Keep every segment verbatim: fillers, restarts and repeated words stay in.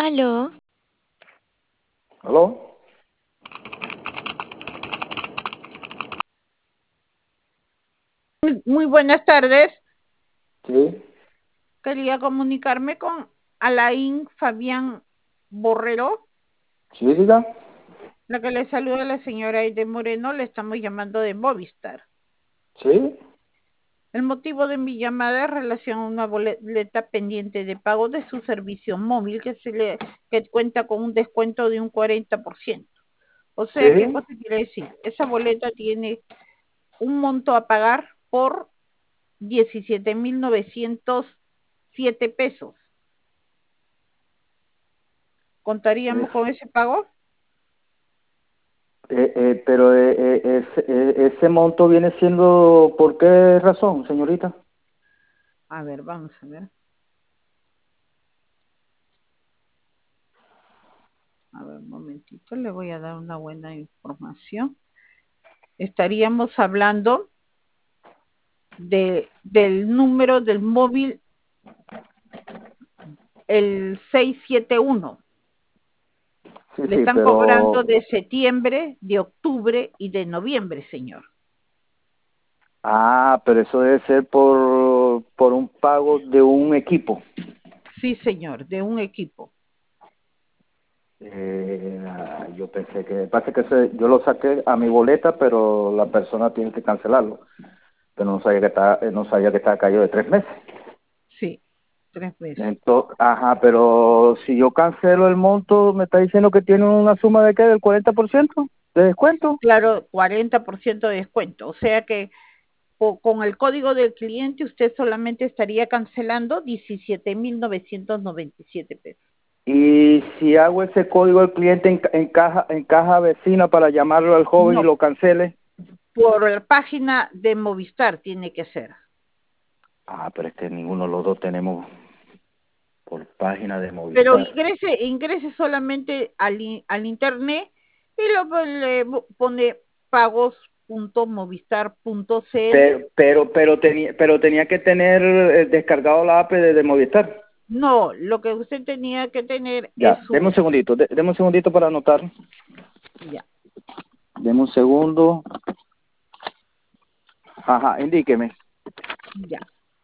Aló, ¿Aló? Muy buenas tardes. Sí, Quería comunicarme con Alain Fabián Borrero, sí, diga. la que le saluda la señora Aide Moreno. Le estamos llamando de Movistar. Sí, El motivo de mi llamada es relación a una boleta pendiente de pago de su servicio móvil que, se le, que cuenta con un descuento de un cuarenta por ciento. O sea, ¿qué sí. cosa quiere decir? Esa boleta tiene un monto a pagar por diecisiete mil novecientos siete pesos. Es, ¿Contaríamos con ese pago? eh, eh, pero eh, eh, ese, eh, ese monto viene siendo, ¿por qué razón, señorita? A ver, vamos a ver. A ver, un momentito, le voy a dar una buena información. Estaríamos hablando de, del número del móvil, el seiscientos setenta y uno. Sí, Le sí, están cobrando pero... de septiembre, de octubre y de noviembre, señor. Ah, pero eso debe ser por, por un pago de un equipo. Sí, señor, de un equipo. Eh, ah, yo pensé que... Pasa que ese- yo lo saqué a mi boleta, pero la persona tiene que cancelarlo. Pero no sabía que estaba, eh, no sabía que estaba caído de tres meses. Sí, tres veces. Entonces, ajá, pero si yo cancelo el monto, me está diciendo que tiene una suma de qué, del cuarenta por ciento de descuento. Claro, cuarenta por ciento de descuento. O sea que o, con el código del cliente usted solamente estaría cancelando diecisiete mil novecientos noventa y siete pesos. Y si hago ese código del cliente en, en caja en caja vecina para llamarlo al joven y No, lo cancele. por la página de Movistar tiene que ser. Ah, pero es que ninguno de los dos tenemos por página de Pero Movistar. ingrese, ingrese solamente al, al internet y lo le pone pagos.movistar.cl. Pero pero pero tenía pero tenía que tener eh, descargado la app de, de Movistar. No, lo que usted tenía que tener es Ya, deme su, un segundito, de, deme un segundito para anotar. ya, Deme un segundo. Ajá, indíqueme. ya.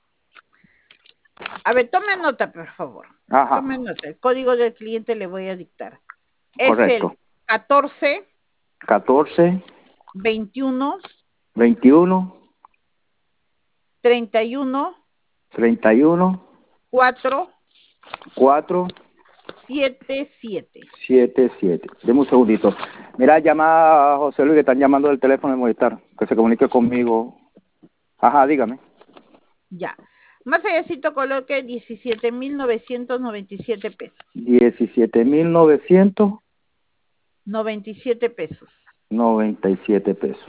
A ver, tome nota, por favor. Ajá, Tome nota. El código del cliente le voy a dictar. Es correcto. el catorce, catorce, veintiuno, veintiuno, treinta y uno, treinta y uno, cuatro, cuatro, siete, siete. siete, siete. Deme un segundito. Mira, llama a José Luis que están llamando del teléfono de Movistar, que se comunique conmigo. Ajá, dígame. Ya. Más allácito coloque diecisiete mil novecientos noventa y siete pesos. diecisiete mil novecientos noventa y siete pesos. noventa y siete pesos.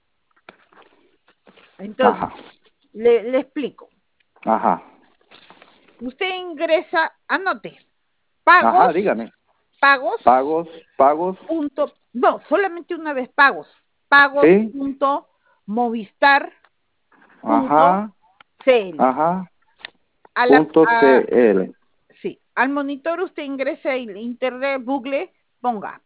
Entonces, Ajá, le, le explico. ajá, Usted ingresa, anote, ajá, pagos, dígame. pagos, Pagos, pagos, punto, no, solamente una vez pagos, pagos sí, punto movistar punto ajá, cl. ajá, A la, punto a, CL. sí, al monitor usted ingresa en internet, Google, ponga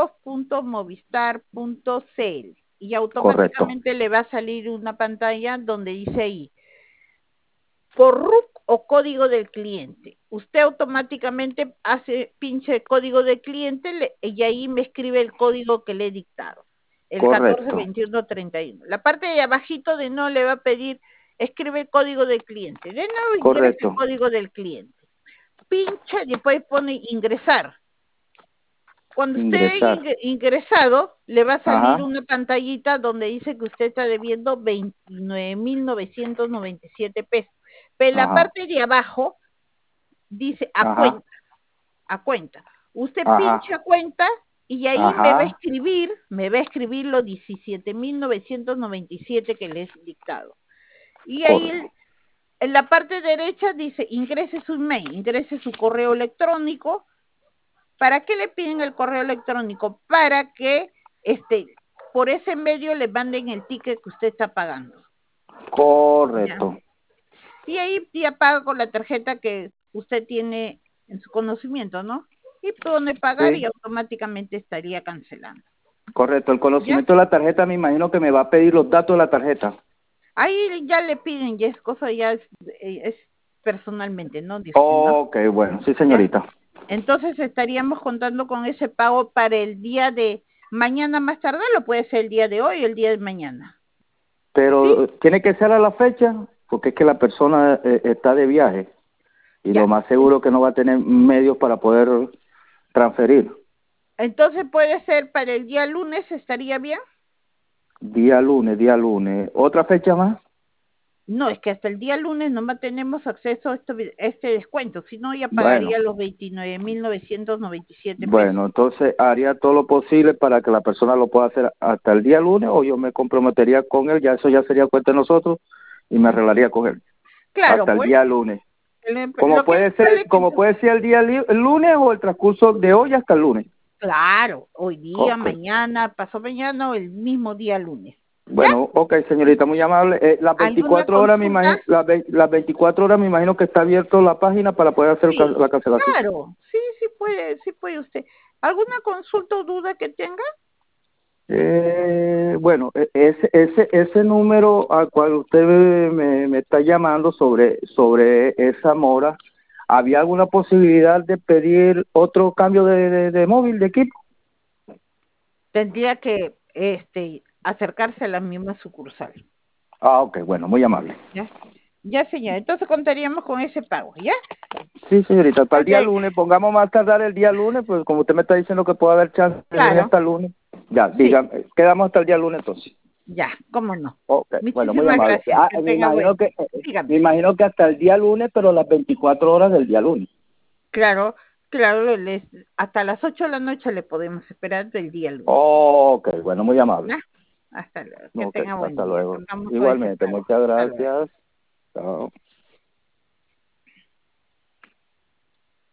pagos.movistar.cl y Correcto, automáticamente le va a salir una pantalla donde dice ahí por R U C o código del cliente. Usted automáticamente hace pinche el código del cliente le, y ahí me escribe el código que le he dictado. El catorce, correcto, veintiuno, treinta y uno. La parte de abajito de no le va a pedir escribe el código del cliente. De nuevo ingresa el correcto. código del cliente. Pincha y después pone ingresar. Cuando usted Ingresar. haya ingresado, le va a salir Ajá, una pantallita donde dice que usted está debiendo veintinueve mil novecientos noventa y siete pesos. Pero en la ajá, parte de abajo dice a ajá, cuenta, a cuenta. Usted ajá, pincha cuenta y ahí me va a ajá. escribir, me va a escribir los diecisiete mil novecientos noventa y siete que le he dictado. Y Correcto. ahí en la parte derecha dice ingrese su email, ingrese su correo electrónico. ¿Para qué le piden el correo electrónico? Para que este, por ese medio le manden el ticket que usted está pagando. ¿Ya? Correcto. Y ahí ya paga con la tarjeta que usted tiene en su conocimiento, ¿no? y pone pagar y Sí, automáticamente estaría cancelando. correcto. El ¿Ya? conocimiento de la tarjeta me imagino que me va a pedir los datos de la tarjeta. Ahí ya le piden, ya es cosa, ya es, es personalmente, ¿no? De usted, ¿no? Ok, bueno, sí, ¿Ya? señorita. Entonces estaríamos contando con ese pago para el día de mañana más tarde, lo puede ser el día de hoy o el día de mañana. ¿Sí? Pero tiene que ser a la fecha, porque es que la persona eh, está de viaje y lo Ya. más seguro que no va a tener medios para poder transferir. Entonces puede ser para el día lunes, ¿estaría bien? Día lunes, día lunes. ¿Otra fecha más? No, es que hasta el día lunes no tenemos acceso a este, este descuento, si no ya Bueno, pagaría los veintinueve mil novecientos noventa y siete bueno, pesos. entonces haría todo lo posible para que la persona lo pueda hacer hasta el día lunes o yo me comprometería con él, ya eso ya sería cuenta de nosotros y me Ujú. arreglaría con él Claro, hasta el pues, día lunes. Como lo que puede ser, sale que como puede ser el día li- el lunes o el transcurso de hoy hasta el lunes. claro, hoy día, Ok. mañana, pasó mañana o el mismo día lunes. ¿Ya? Bueno, ok, señorita, muy amable. Eh, las ¿Alguna veinticuatro horas, me consulta? imagino, las, ve- las veinticuatro horas me imagino que está abierto la página para poder hacer ca- Sí, la cancelación. claro, sí, sí puede, sí puede usted. ¿Alguna consulta o duda que tenga? Eh, bueno, e- ese, ese, ese número al cual usted me, me está llamando sobre, sobre esa mora, ¿había alguna posibilidad de pedir otro cambio de, de, de móvil, de equipo? Tendría que este, acercarse a la misma sucursal. Ah, ok, bueno, muy amable. ¿Ya? Ya, señor. Entonces contaríamos con ese pago, ¿ya? Sí, señorita, para el Ok, día lunes, pongamos más tardar el día lunes, pues como usted me está diciendo que puede haber chance de venir claro, hasta el lunes, ya, sí, diga, quedamos hasta el día lunes entonces. ya, cómo no. Ok, bueno, muy Muchísimas amable. gracias. Ah, Que me tenga imagino buen que, día. eh, eh, me Dígame. imagino que hasta el día lunes, pero las veinticuatro horas del día lunes. Claro, claro, les, hasta las ocho de la noche le podemos esperar del día lunes. Ok, bueno, muy amable. ¿Ya? Hasta luego. Que Ok, tenga buen hasta día. luego. Contamos con ese Igualmente, pago. muchas Hasta luego. gracias. Chao.